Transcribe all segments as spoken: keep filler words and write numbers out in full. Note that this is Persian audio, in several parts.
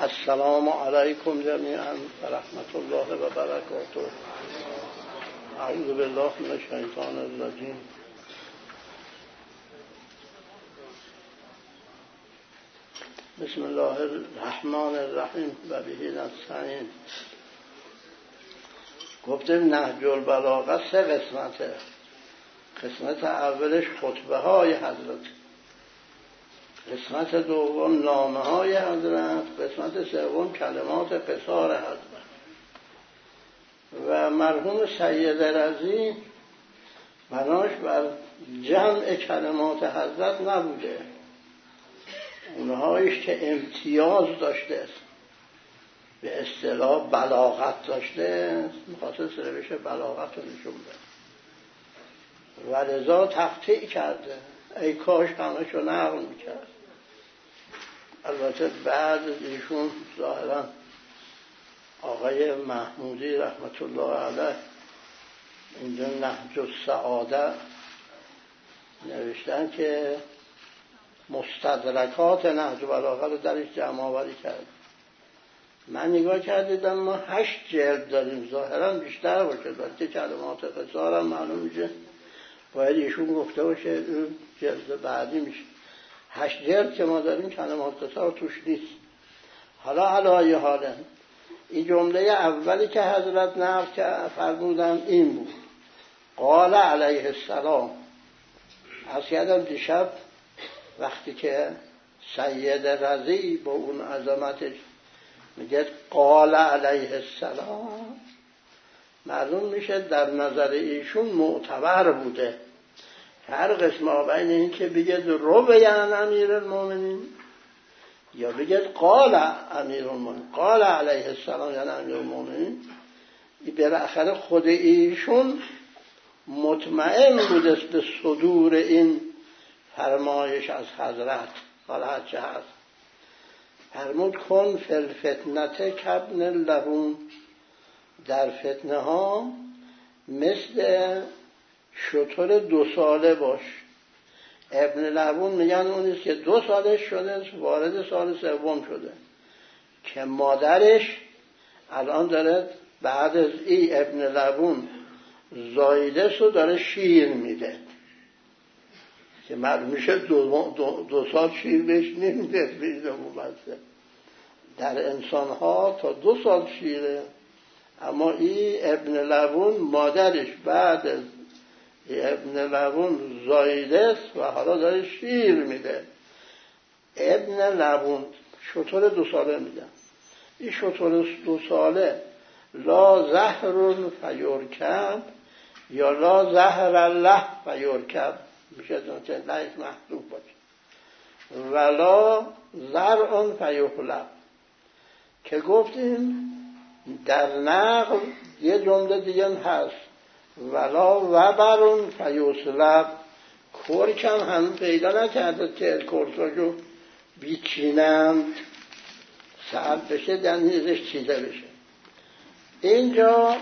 السلام علیکم جمیعا و رحمت الله و برکاته. اعوذ بالله من الشیطان الرجیم. بسم الله الرحمن الرحیم و به نستعین. گفتیم نهج البلاغه سه قسمته. قسمت اولش خطبه های حضرت، قسمت دوم نامه های حضرت، قسمت سوم کلمات قصار حضرت. و مرحوم سید رضی بناش بر جمع کلمات حضرت نبوده، اونهایش که امتیاز داشته، به اصطلاح بلاغت داشته، میخواسته سروش بلاغت رو نشون بده و لذا تقطیع کرده. ای کاش همه شو نقل میکرد. البته بعد ایشون ظاهرا آقای محمودی رحمت الله علیه اینجا نهج السعاده نوشتن که مستدرکات نهج بلاغه رو درش جمع آوری کرد. من نگاه کردیدم ما هشت جلد داریم، ظاهرا بیشتر باشه، بلکه کلمات قصار هم معلوم میشه باید ایشون گفته باشه اون جلد بعدی میشه. هشت جلد که ما داریم کلمات قصار توش نیست. حالا علایه حاله این جمله اولی که حضرت نقل که فرمودن این بود: قال علیه السلام. از کردم دیشب وقتی که سید رضی با اون عظمتش میگه قال علیه السلام، معلوم میشه در نظر ایشون معتبر بوده. هر قسم بین این که بگید رو بیان امیر المومنین یا بگید قال امیر المومنین، قال علیه السلام یعنی امیر المومنین، بالاخره خود ایشون مطمئن بوده به صدور این فرمایش از حضرت. حالا هرچه هست فرمود کن فی الفتنه کابن لبون، در فتنه ها مثل شتر دو ساله باش. ابن لبون میگن اونیست که دو سالش شده وارد سال سوم شده که مادرش الان داره بعد از ای ابن لبون زایدس رو داره شیر میده که معلوم میشه دو, دو, دو سال شیر بهش نمیده. در انسان ها تا دو سال شیره، اما ای ابن لبون مادرش بعد از ابن لبون زایده و حالا داره شیر میده. ابن لبون شتر دو ساله میدن. این شتر دو ساله لا زهر فیرکب یا لا زهر الله فیرکب میشه، چون لایش محذوف باشه، ولا زرع فیحلب که گفتیم در نقل یه جمله دیگه هست ولا وبرون فیسلب، کرکم هم پیدا نکرده که کرساشو بیچینند سرد بشه دنیزش چیده بشه. اینجا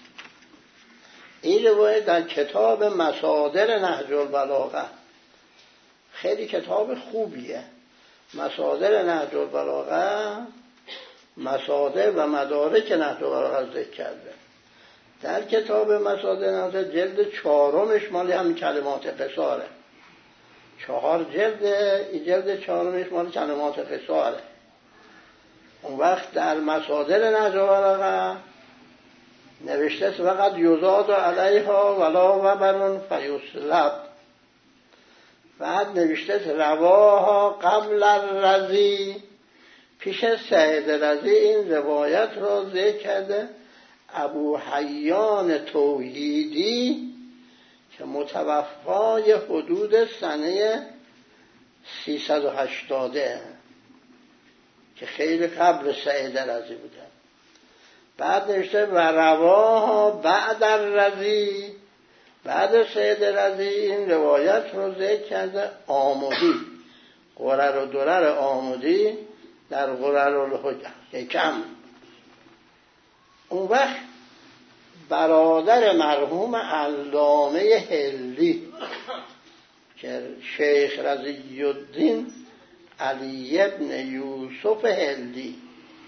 این روایت در کتاب مصادر نهج البلاغه، خیلی کتاب خوبیه. مصادر نهج البلاغه مصادر و مدارک نهج البلاغه ذکر کرده. در کتاب مصادر نهج جلد چهارمش مالی همین کلمات قصاره، چهار جلد، این جلد چهارمش مالی کلمات قصاره. اون وقت در مصادر نهج البلاغه نوشته است فقط یزاد علیها ولا وبرون فیسلب. بعد نوشته است رواها قبل الرضی، پیش سید رضی این روایت را ذکر کرده ابو حیان توحیدی که متوفای حدود سنه سیصد و هشتاد که خیلی قبل سید رضی بوده. بعد نوشته و رواها بعد الرضی، بعد سید رضی این روایت رو ذکر کرده آمودی، غرر و درر آمودی در غرر الحکم. اون وقت برادر مرحوم علامه هلی که شیخ رضی الدین علی ابن یوسف هلی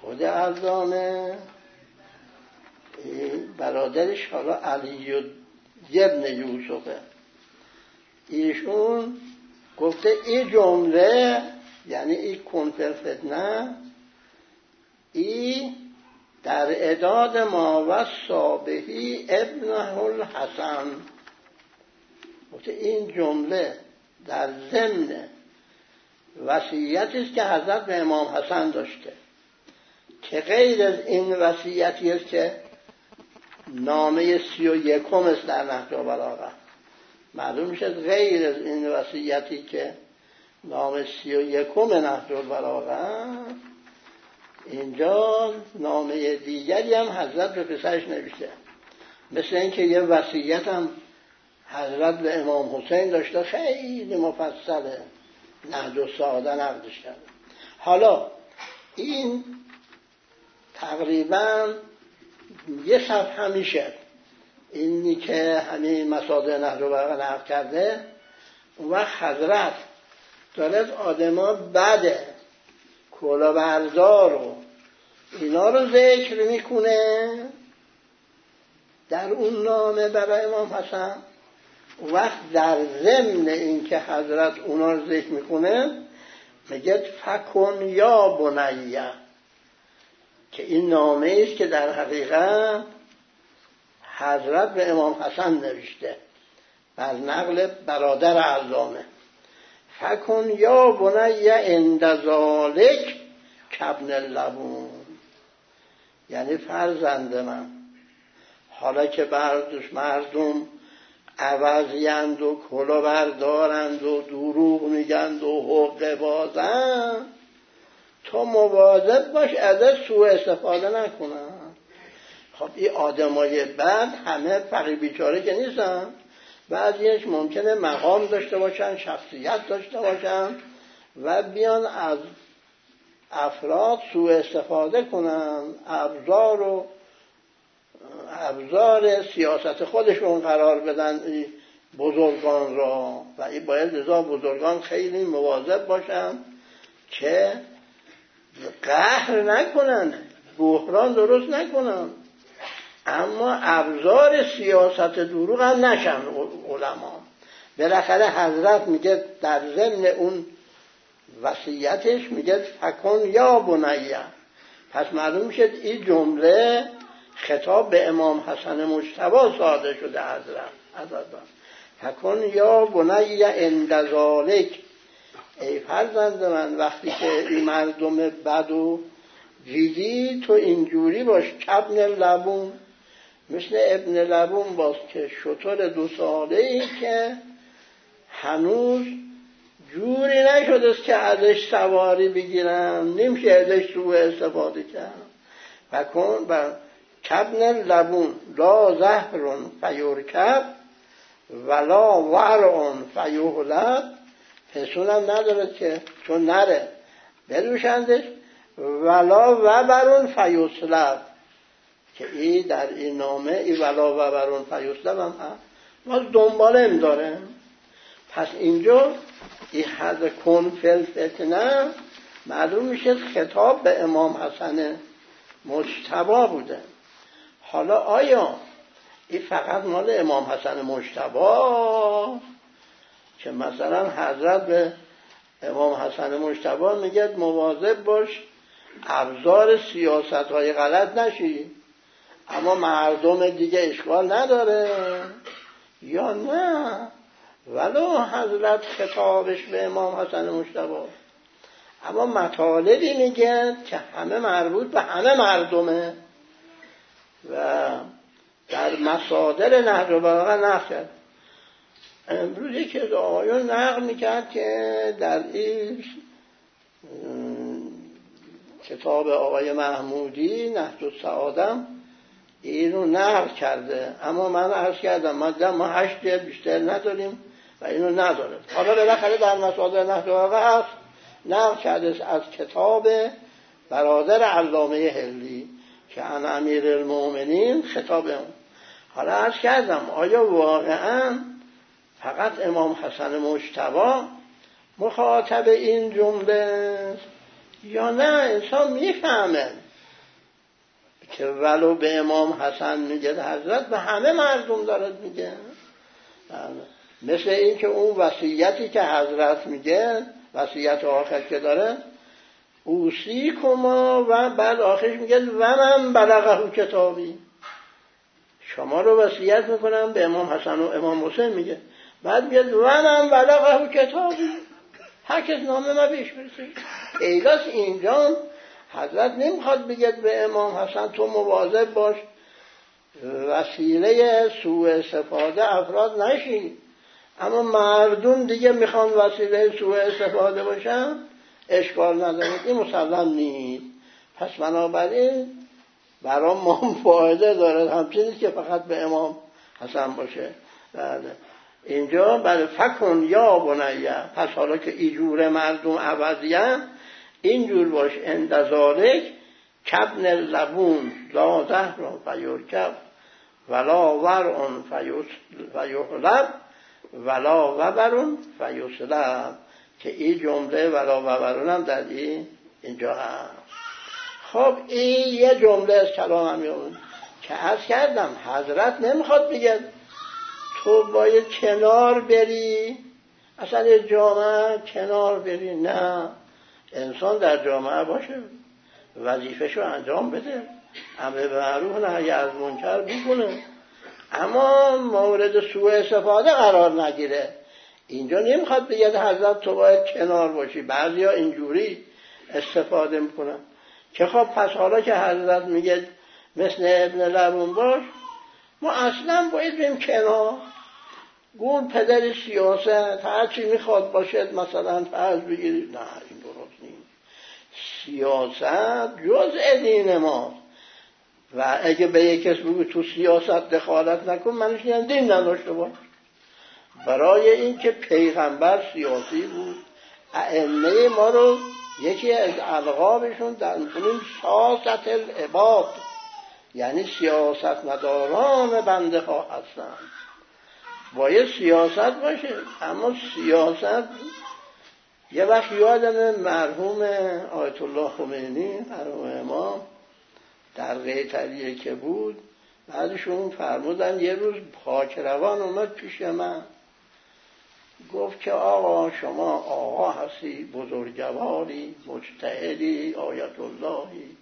خود علامه برادرش حالا علی ابن یوسفه، ایشون گفته این جمله یعنی این کن فی الفتنه این در اعداد ما وصی بهی ابنه الحسن، گفته این جمله در ضمن وصیتی است که حضرت به امام حسن داشته که غیر از این وصیتی است که نامه سی و یکم است در نهج البلاغه. معلوم میشه غیر از این وصیتی که نامه سی و یکم نهج البلاغه، اینجا نامه دیگری هم حضرت به پسرش نوشته، مثل اینکه یه وصیت هم حضرت به امام حسین داشته خیلی مفصله، نهج السعاده نقدش کرده. حالا این تقریبا یه صفحه میشه اینی که همین مصادر نهج البلاغه نقد کرده. اون وقت حضرت داره از آدما بده کلاهبردار و اینا رو ذکر میکنه در اون نامه برای امام حسن. وقت در ضمن این که حضرت اونا رو ذکر میکنه میگه فکن یا بنیه، که این نامه است که در حقیقت حضرت به امام حسن نوشته بر نقل برادر علامه. فکن یا بنیه عند ذالک کابن اللبون، یعنی فرزند من حالا که بردش مردم عوضیند و کلا بردارند و دروغ میگند و حقه بازند، تو مواظب باش ازش سوء استفاده نکنن. خب این آدمای بد همه فقیر بیچاره که نیستن، بعضیش ممکنه مقام داشته باشن، شخصیت داشته باشن و بیان از افراد سوء استفاده کنن، ابزار و ابزار سیاست خودشون قرار بدن این بزرگان را. و این باید لذا بزرگان خیلی مواظب باشن که قهر نکنن، بحران درست نکنن، اما ابزار سیاست دروغ هم نشن علما. بالاخره حضرت میگه در ضمن اون وصیتش میگه فکن یا بنیه، پس معلوم شد این جمله خطاب به امام حسن مجتبی صادر شده. حضرت حضرت فکن یا بنیه عند ذالک، ای فرزند من وقتی که این مردم بدو دیدی تو اینجوری باش کابن لبون، مثل ابن لبون باز که شتر دو ساله ای که هنوز جوری نشده است که ازش سواری بگیرن، نمیشه ازش سوء استفاده کرد. فکن بر کابن لبون لا زهر فیرکب ولا ورع فیهلب، پسون هم نداره که چون نره بدوشندش، ولا وبرون فیسلب، که ای در این نامه ای ولا وبرون فیسلب هم هست، باز دنباله هم داره. پس اینجا این حد کن فی الفتنه معلوم میشه خطاب به امام حسن مجتبی بوده. حالا آیا این فقط مال امام حسن مجتبی که مثلا حضرت به امام حسن مجتبی میگه مواظب باش ابزار سیاست های غلط نشی، اما مردم دیگه اشکال نداره؟ یا نه ولو حضرت خطابش به امام حسن مجتبی اما مطالبی میگه که همه مربوط به همه مردمه و در مصادر نهج البلاغه نقل کرد. امروزی که آقایون نقل میکرد که در این کتاب آقای محمودی نهج السعاده اینو نقل کرده، اما من عرض کردم ما ما هشت جلد بیشتر نداریم و اینو نداره. حالا بالاخره در مصادر نهج البلاغه هست نقل کرده از کتاب برادر علامه حلی که عن امیر المؤمنین خطاب اون. حالا عرض کردم آیا واقعا فقط امام حسن مجتبی مخاطب این جمله یا نه؟ انسان میفهمه که ولو به امام حسن میگه حضرت به همه مردم داره میگه. مثل این که اون وصیتی که حضرت میگه، وصیت آخر که داره، اوصیکما، و بعد آخرش میگه و من بلغه کتابی، شما رو وصیت میکنم به امام حسن و امام حسین میگه، بعد میگه و من بلغه کتابی، هر کس نامه ما بیش برسه. ایلاس اینجا حضرت نمیخواد بگه به امام حسن تو مواظب باش وسیله سوء استفاده افراد نشی، اما مردم دیگه میخوان وسیله سوء استفاده باشن، اشکال نداره، این مسلم نیست. پس بنابراین برای ما فایده داره، همچنین که فقط به امام حسن باشه. بله اینجا برای فکن یا بنیه، پس حالا که ایجور مردم عوضیه اینجور باش، اندازالک کبن لبون لا زهر فیرکب ولا ورع فیحلب ولا وبرون فیسلب، که این جمله ولا وبرون هم در این اینجا هست. خب این یه جمله از کلام همیون که عرض کردم حضرت نمیخواد بگه تو باید کنار بری، اصلا جامعه کنار بری، نه، انسان در جامعه باشه، وظیفه‌شو انجام بده، امر به معروف نهی از منکر بکنه، اما مورد سوء استفاده قرار نگیره. اینجا نمیخواد بگه حضرت تو باید کنار باشی. بعضیا اینجوری استفاده میکنن که خب پس حالا که حضرت میگه مثل ابن لبون باش، ما اصلا باید بیم کنار، گون پدر سیاست هرچی میخواد باشد مثلا فرض بگیرید، نه این درست نیست. سیاست جزء دین ما، و اگه به یک کس بگو تو سیاست دخالت نکن، منش یعنی دین نداشته باش. برای این که پیغمبر سیاسی بود، ائمه ما رو یکی از القابشون در می‌کنیم سیاست العباد، یعنی سیاست مداران بنده ها هستن. باید سیاست باشه، اما سیاست یه وقت یادم مرحوم آیت الله خمینی مرحوم امام در قیطریه که بود، بعدشون فرمودن یه روز پاکروان اومد پیش من، گفت که آقا شما آقا هستی، بزرگواری، مجتهدی، آیت اللهی.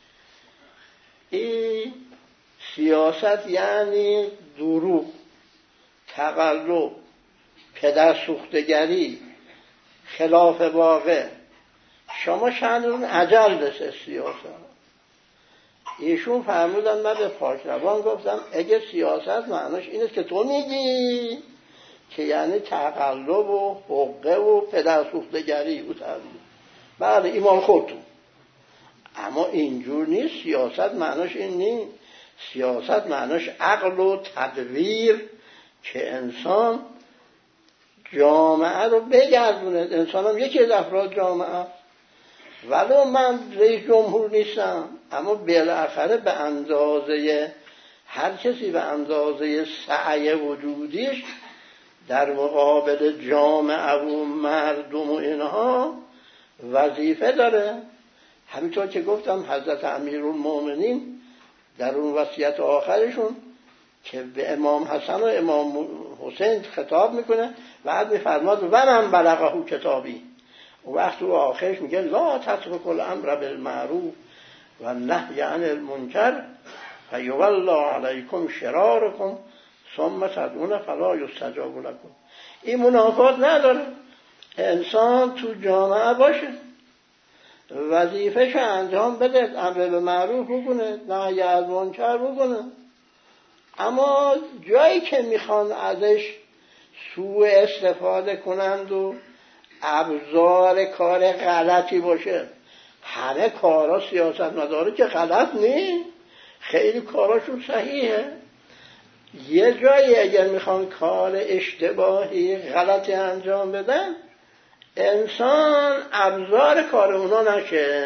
این سیاست یعنی دروغ، تقلب، پدر سوختگری، خلاف واقع. شما شأنتون عجل بسه سیاست. ایشون فرمودن من به پاکروان گفتم اگه سیاست معناش اینه که تو میگی که یعنی تقلب و حقه و پدر سوختگری و تقلب، بله ایمان خودتون، اما اینجور نیست. سیاست معناش این نیست. سیاست معناش عقل و تدبیر که انسان جامعه رو بگردونه. انسان هم یکی از افراد جامعه، ولو من رئیس جمهور نیستم، اما بالاخره به اندازه هر کسی به اندازه سعی وجودیش در مقابل جامعه و مردم و اینها وظیفه داره. همینطور که گفتم حضرت امیرالمومنین در اون وصیت آخرشون که به امام حسن و امام حسین خطاب میکنه، بعد میفرماد و من بلغه کتابی، و وقت او آخرش میگه لا تترکوا الامر بالمعروف و النهی عن المنکر فیولی علیکم شرارکم ثم تدعون فلا یستجاب لکم. این منافات نداره. انسان تو جامعه باشه، وظیفه‌شو انجام بده، امر به معروف بکنه، نهی از منکر بکنه، اما جایی که میخوان ازش سوء استفاده کنند و ابزار کار غلطی باشه، همه کارا سیاست مداره که غلط نیست، خیلی کاراشون صحیحه. یه جایی اگر میخوان کار اشتباهی غلطی انجام بدن، انسان ابزار کار اونا نشه،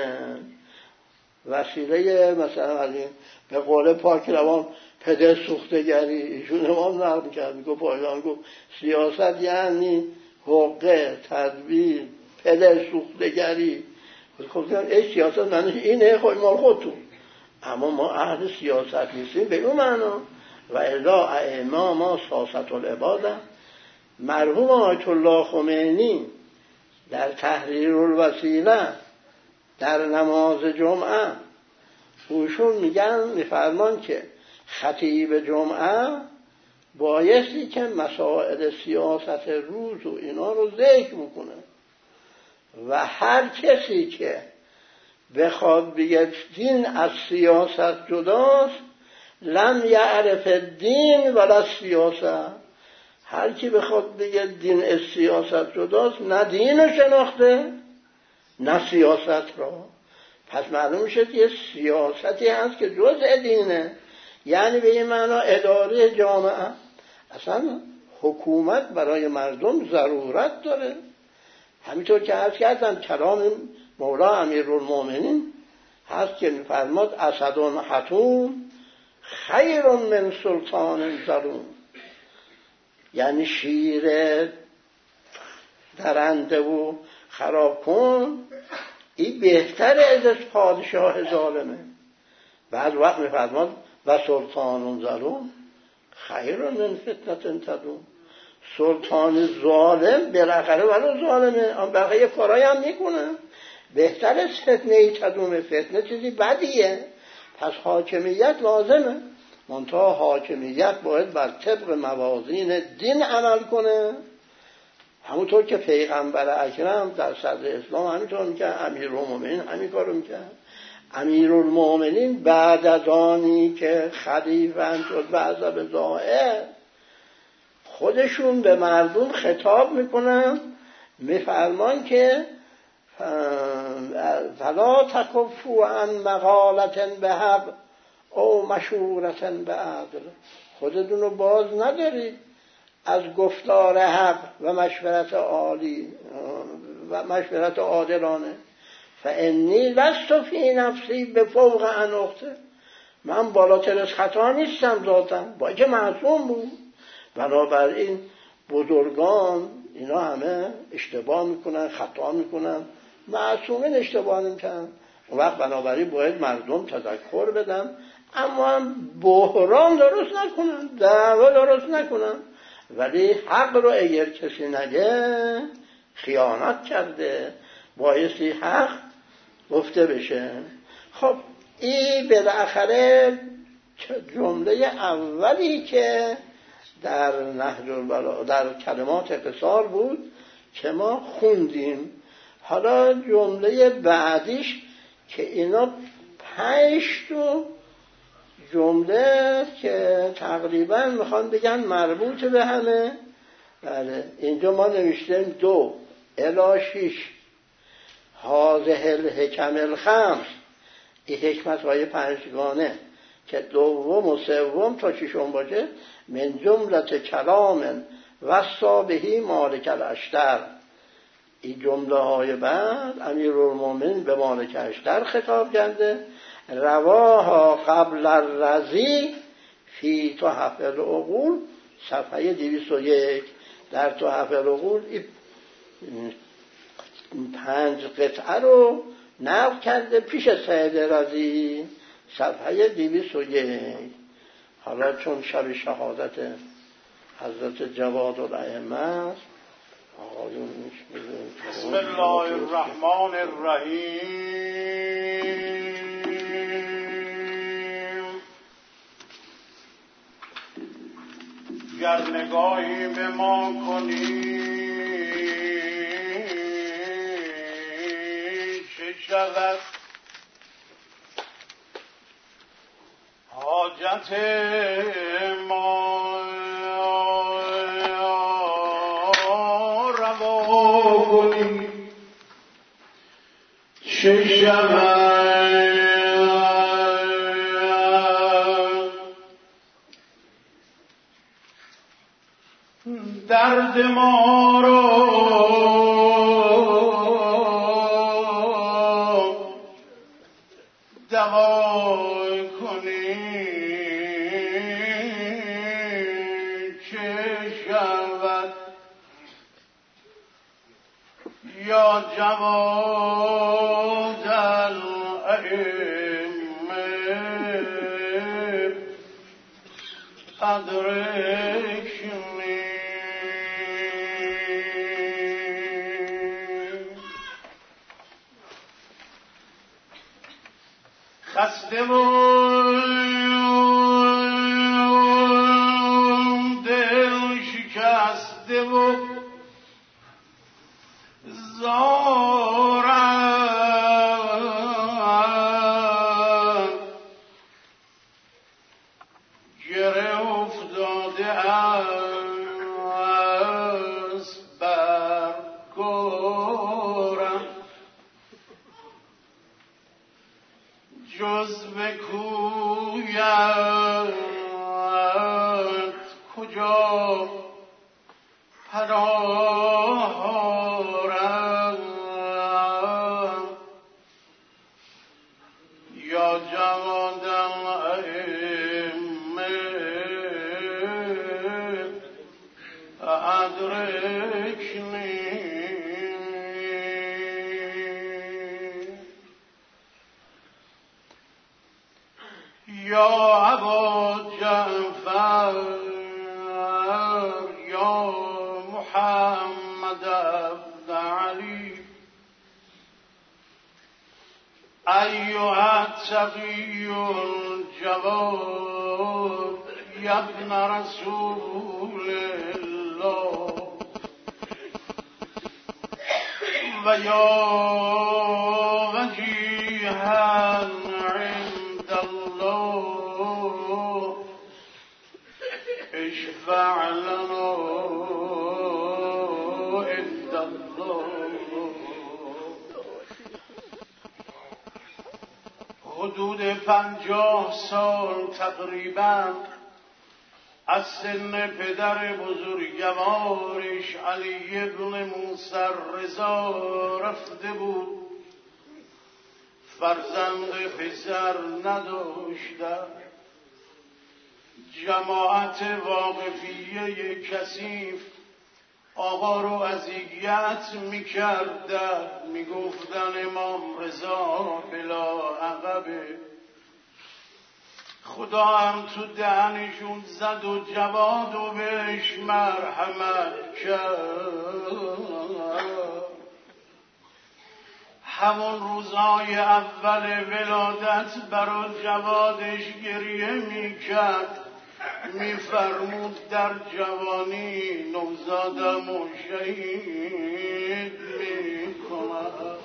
وسیله مثلا به قول پاکروان پدر سوختگری. ایشون امام نقل کرد، میگو پایان گفت سیاست یعنی حقه، تدبیر، پدر سوختگری. گفتم ای سیاست معنیش اینه، خود مال خودتون، اما ما اهل سیاست نیستیم به اون معنا. و الا ائمه ما سیاست العباده. مرحوم آیت الله خمینی در تحریر الوسیله در نماز جمعه اوشون میگن میفرمان که خطیب جمعه بایستی که مسائل سیاست روز و اینا رو ذکر بکنه و هر کسی که بخواد بگه دین از سیاست جداست لم یعرف الدین ولا سیاست. هر کی بخواد بگه دین از سیاست جداست نه دین شناخته نه سیاست را. پس معلوم میشه که سیاستی هست که جزء دینه، یعنی به این معنا اداره جامعه. اصلا حکومت برای مردم ضرورت داره. همینطور که عرض کردم کلام مولا امیرالمومنین هست که میفرماد اسد حتوم خیر من سلطان ظلوم، یعنی شیر درنده و خراب کن این بهتر از پادشاه ظالمه. بعد وقت میفرماد و سلطان ظلوم خیر من فتنة تدوم. سلطان ظالم بالاخره ولو ظالمه آن بقیه کارایی هم میکنه، بهتر از فتنه تدوم. فتنه چیزی بدیه، پس حاکمیت لازمه، منتها حاکمیت باید بر طبق موازین دین عمل کنه. همونطور که پیغمبر اکرم در صدر اسلام همینطور میکرد، امیرالمومنین همین کارو میکرد. امیرالمومنین بعد از آنی که خلیفه شد و عذاب ظاهر خودشون به مردم خطاب میکنن، میفرمان که فلا تکفوا عن مقالة بحق او مشورة بعدل. خودتون رو باز ندارید از گفتار حق و مشورت عالی و مشورت عادلانه. فانی لست فی نفسی بفوق عن اخته. من بالاتر از خطا نیستم ذاتم، با اینکه معصوم بود. بنابراین بزرگان اینا همه اشتباه میکنن، خطا میکنن، معصومین اشتباه نمیکنن. اون وقت بنابراین باید مردم تذکر بدن، اما هم بحران درست نکنن، دعوا درست نکنن. ولی حق رو اگر کسی نگه خیانت کرده، بایستی حق گفته بشه. خب این بالاخره جمله اولی که در نهج البلاغه در کلمات قصار بود که ما خوندیم. حالا جمله بعدیش که اینا پنج تا جمله که تقریبا میخوان بگن مربوط به همه. بله اینجا ما نوشتیم دو الی شیش هذه الحکم الخمس، این حکمت های پنجگانه که دوم و سوم تا ششم باشه، من جملت کلام وصا بهی مالک الاشتر. این جمله های بعد امیرالمومنین به مالک اشتر خطاب کرده. رواها قبل الرضی فی تحف العقول صفحه دویست و یک. در تحف العقول این پنج قطعه رو نقل کرده پیش سید رضی صفحه دویست و یک. حالا چون شب شهادت حضرت جواد الائمه است، آقایون بسم الله الرحمن الرحیم. گر نگاهی به ما کنی چه شود حاجت ما روا کنی، چه شود درد ما رو دوا کنی، چه شود یا جواد الائمه أدركني خسته و دل شکسته و زارم گره افتاده از بر گورم جز به کویت کجا پناه آرم یا جوادم ائمه ادرکنی یا ابا جعفر یا محمد بن علی ایها التقی الجواد یا ابن رسول الله و یا وجیها عند الله اشفع لنا عند الله. حدود پنجاه سال تقریبا از سن پدر بزرگوارش علی ابن موسی رضا رفته بود. فرزند پسر نداشتند. جماعت واقفیه کثیف آقا رو اذیت میکردن، میگفتن امام رضا بلا عقبه. خدا هم تو دهنشون زد و جواد و بهش مرحمت کرد. همون روزهای اول ولادت برای جوادش گریه میکرد، میفرمود در جوانی نوزادم و شهید میکنم.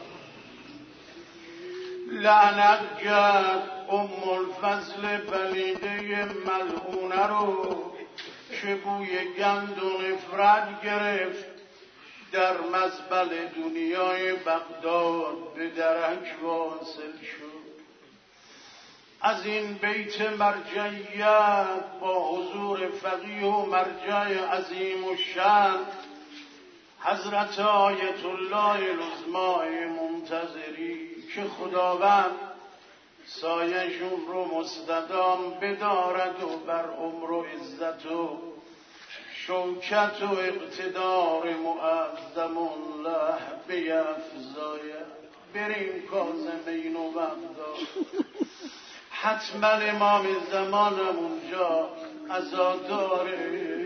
لعنت کرد ام الفضل بلیده ملعونه رو که بوی گند و نفرت گرفت. در مزبل دنیای بغداد به درک واصل شد. از این بیت مرجعیت با حضور فقیه و مرجع عظیم و شان حضرت آیت الله العظمای منتظری که خداوند سایشون رو مستدام بدارد و بر عمر و عزت و شوکت و اقتدار معظم الله بیفزاید. بریم کاظمین و بغداد. حتما امام زمانم اونجا عزاداره.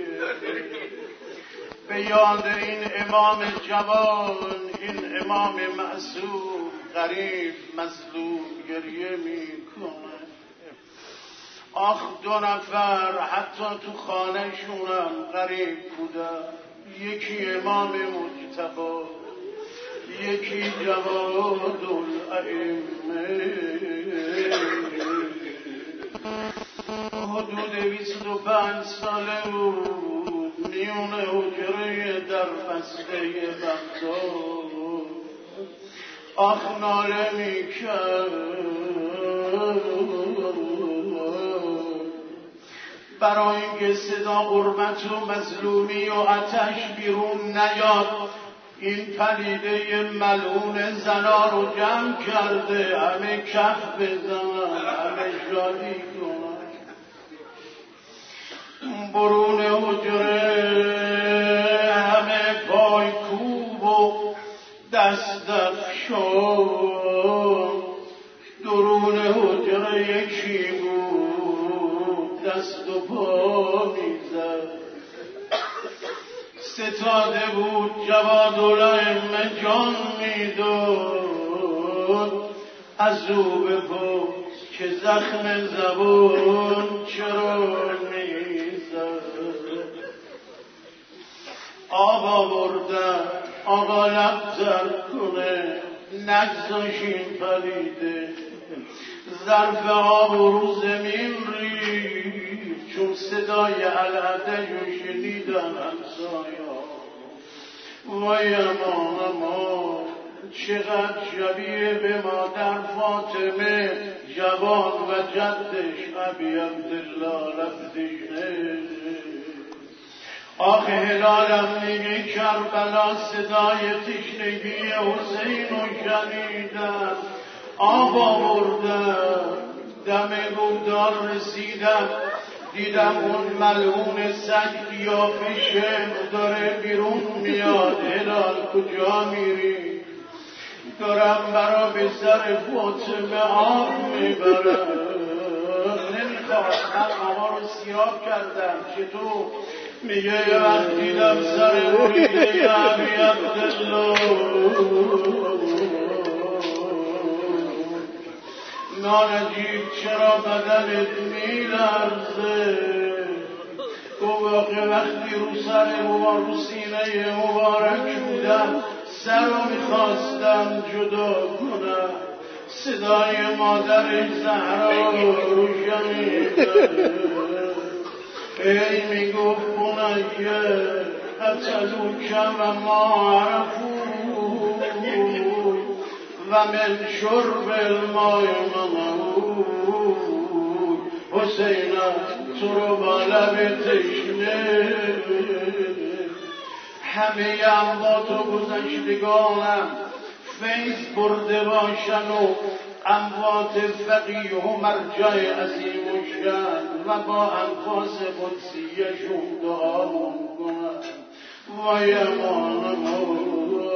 به یاد این امام جوان، این امام معصوم غریب مظلوم گریه میکنه. آخ دو نفر حتی تو خانه شونم غریب بودن. یکی امام مجتبی، یکی جواد الائمه. حدود بیست و پنج ساله بود، میون حجره در فسته بغداد آخ ناله میکرد برای اینکه صدا غربت و مظلومی و آتش بیرون نیاد. این پلیده ملعون زنا رو جمع کرده، همه کف بزنن، همه شادی کنن. برون حجره همه پای کوب و دست افشان. درون حجره یکی بود دست و پا ستاده بود جوادالائمه جان میداد از او بپرس که زخم زبون چرا میزد. آقا بردن آقا لب زر کنه نگذاشین پریده ظرف آب و رو زمین ریخت چون صدای العدج رو شنیدن همسایا. وای امان امان چقدر شبیه به مادر فاطمه جوان و جدش ابی عبدالله لبدینه. آخه هلالم میگه کربلا صدای تشنگی حسین رو شنیدم آب آوردم دم گودال رسیدم دیدم اون ملعون سگ قیافه داره بیرون میاد. هلال کجا میری؟ دارم برا به سر فاطمه آب میبرم. نمیخواد من آقا رو سیاه کردم چطور؟ میگه یه وقت دیدم سر بریده یا ابی عبدالله نانجیب چرا بدنت میلرزه؟ گو واقع وقتی رو سر مبارک رو سینه مبارک بودم سر رو میخواستم جدا کنم صدای مادر زهرا رو شنیدم. ای میگفت بنیه قتلوک و ما عرفو و من شرب الماء ممنوع. حسینم تو رو با لب تشنه همه اموات و گذشتگانم فیض برده باشن و اموات فقیه و مرجع عظیم و شن و با انفاس قدسیشون دعا کنن. وای امان امان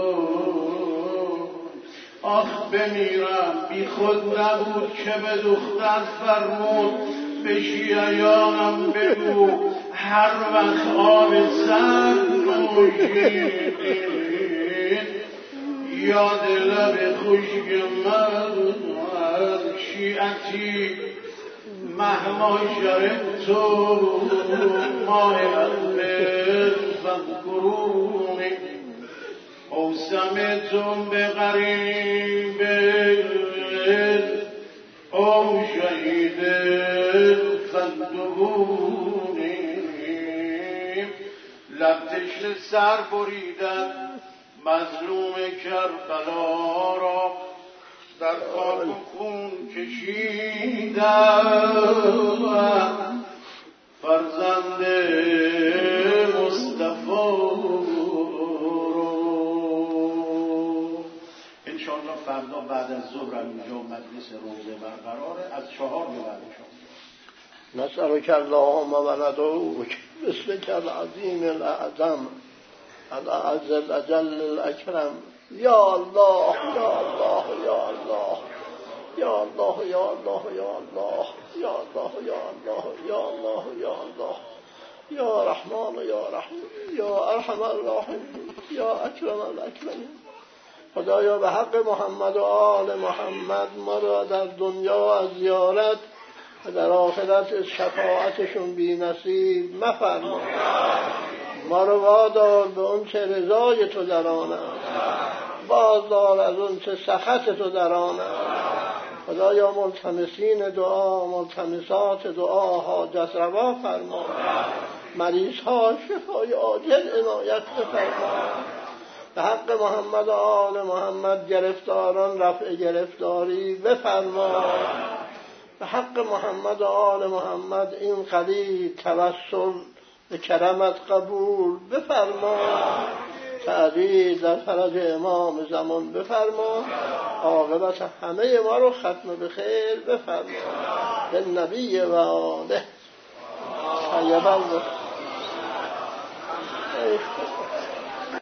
آخ بمیرم بی خود نبود که به دختر فرمود به شیعیانم بگو هر وقت آب سرد نوشیدین یاد لب خشک من شیعتی مهما شربتو ماه اهل فذکرونی اوسمتم به غریب او شهید فندبونی. لب تشنه سر بریدن مظلوم کربلا را در خاک و خون کشیدن فرزند مصطفی رو. انشاءالله فردا بعد از ظهر اینجا مجلس روزه برقراره از چهار به بعد شما. نسألك اللهم وندعوك باسمك العظیم الاعظم الأعز الأجل الأكرم یا الله یا الله یا الله یا الله یا الله یا الله یا الله یا الله یا الله یا الله یا رحمان یا رحیم یا ارحم الراحمین یا اکرم الاکرمین. خدایا به حق محمد و آل محمد ما را در دنیا از زیارت و در آخرت شفاعتشون بی نصیب مفرما. ما رو وادار به اون چه رضای تو در آن است، بازدار از اون چه سخط تو در آن است. خدایا ملتمسین دعا ملتمسات دعا حاجت روا فرما. مریض ها شفای عاجل عنایت بفرما. به حق محمد و آل محمد گرفتاران رفع گرفتاری بفرما. به حق محمد و آل محمد این قلیل توسل به کرمت قبول بفرما. تعدیل در فرج امام زمان بفرما. عاقبت همه ما رو ختم به خیر بفرما. به نبی و آله طیبا.